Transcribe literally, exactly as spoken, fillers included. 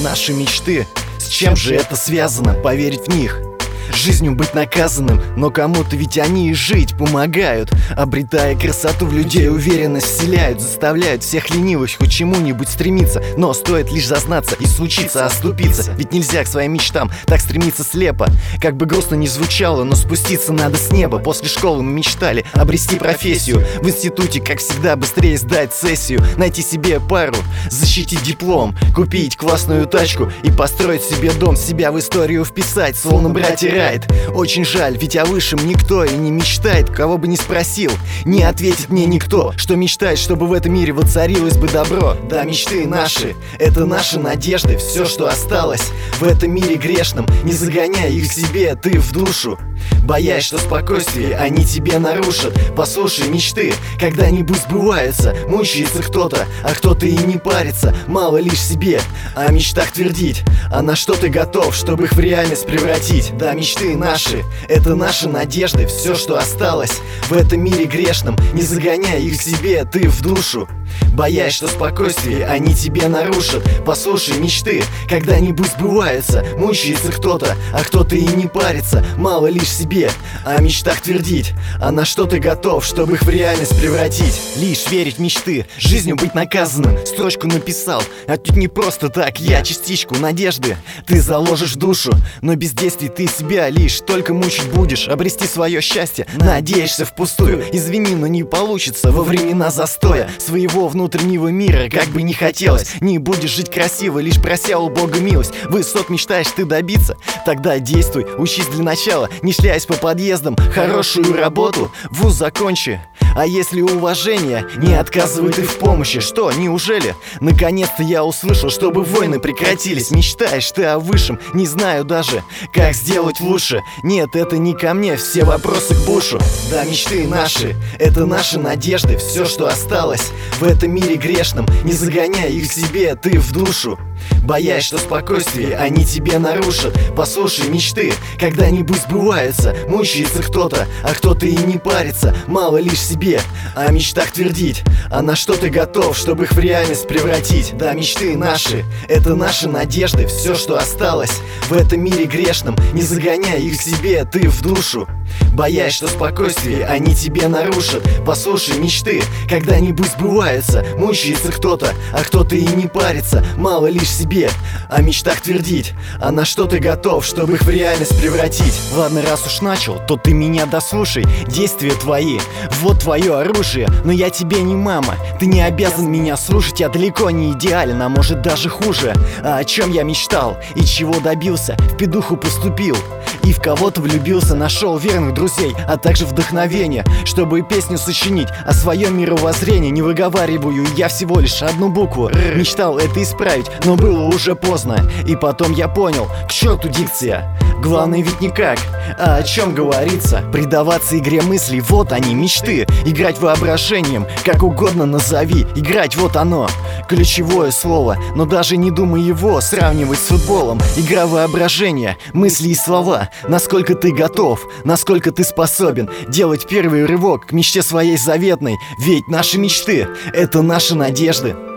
Наши мечты, с чем же это связано? Поверить в них, жизнью быть наказанным, но кому-то ведь они и жить помогают. Обретая красоту в людей, уверенность вселяют, заставляют всех ленивых хоть чему-нибудь стремиться. Но стоит лишь зазнаться и случиться оступиться, ведь нельзя к своим мечтам так стремиться слепо. Как бы грустно ни звучало, но спуститься надо с неба. После школы мы мечтали обрести профессию, в институте, как всегда, быстрее сдать сессию, найти себе пару, защитить диплом, купить классную тачку и построить себе дом, себя в историю вписать, словно братья Райт. Очень жаль, ведь о высшем никто и не мечтает. Кого бы ни спросил, не ответит мне никто, что мечтает, чтобы в этом мире воцарилось бы добро. Да, мечты наши, это наши надежды, все, что осталось в этом мире грешном. Не загоняй их себе, ты в душу, боясь, что спокойствие они тебе нарушат. Послушай, мечты когда-нибудь сбываются. Мучается кто-то, а кто-то и не парится. Мало лишь себе о мечтах твердить, а на что ты готов, чтобы их в реальность превратить. Да, мечты наши, это наши надежды, все, что осталось в этом мире грешном. Не загоняй их себе, ты в душу, боясь, что спокойствие они тебе нарушат. Послушай, мечты когда-нибудь сбываются. Мучается кто-то, а кто-то и не парится. Мало лишь себе о мечтах твердить, а на что ты готов, чтобы их в реальность превратить. Лишь верить в мечты, жизнью быть наказанным. Строчку написал, а тут не просто так. Я частичку надежды ты заложишь в душу, но без действий ты себя лишь только мучить будешь. Обрести свое счастье надеешься впустую. Извини, но не получится во времена застоя своего внутреннего мира, как бы не хотелось. Не будешь жить красиво, лишь прося у Бога милость. Высот мечтаешь ты добиться, тогда действуй, учись для начала, не шляясь по подъездам. Хорошую работу, вуз закончи. А если уважение, не отказывай ты в помощи. Что, неужели? Наконец-то я услышал, чтобы войны прекратились. Мечтаешь ты о высшем, не знаю даже, как сделать лучше. Нет, это не ко мне, все вопросы к Бушу. Да, мечты наши, это наши надежды, все, что осталось в этом мире грешном. Не загоняй их себе, ты в душу, боясь, что спокойствие они тебе нарушат. Послушай, мечты когда-нибудь сбываются. Мучается кто-то, а кто-то и не парится. Мало лишь себе о мечтах твердить, а на что ты готов, чтобы их в реальность превратить. Да, мечты наши, это наши надежды, все, что осталось в этом мире грешном. Не загоняй их себе, ты в душу, боясь, что спокойствие они тебе нарушат. Послушай, мечты когда-нибудь сбываются. Мучается кто-то, а кто-то и не парится. Мало лишь себе о мечтах твердить, а на что ты готов, чтобы их в реальность превратить. Ладно, раз уж начал, то ты меня дослушай. Действия твои, вот твое оружие. Но я тебе не мама, ты не обязан меня слушать. Я далеко не идеален, а может даже хуже. А о чем я мечтал и чего добился? В педуху поступил и в кого-то влюбился, нашел верных друзей, а также вдохновение, чтобы песню сочинить о своем мировоззрении. Не выговариваю я всего лишь одну букву. Мечтал это исправить, но было уже поздно. И потом я понял, к черту дикция, главное ведь никак, а о чем говорится. Предаваться игре мыслей, вот они мечты. Играть воображением, как угодно назови. Играть, вот оно, ключевое слово. Но даже не думай его сравнивать с футболом. Игра воображения, мысли и слова. Насколько ты готов, насколько ты способен делать первый рывок к мечте своей заветной. Ведь наши мечты — это наши надежды.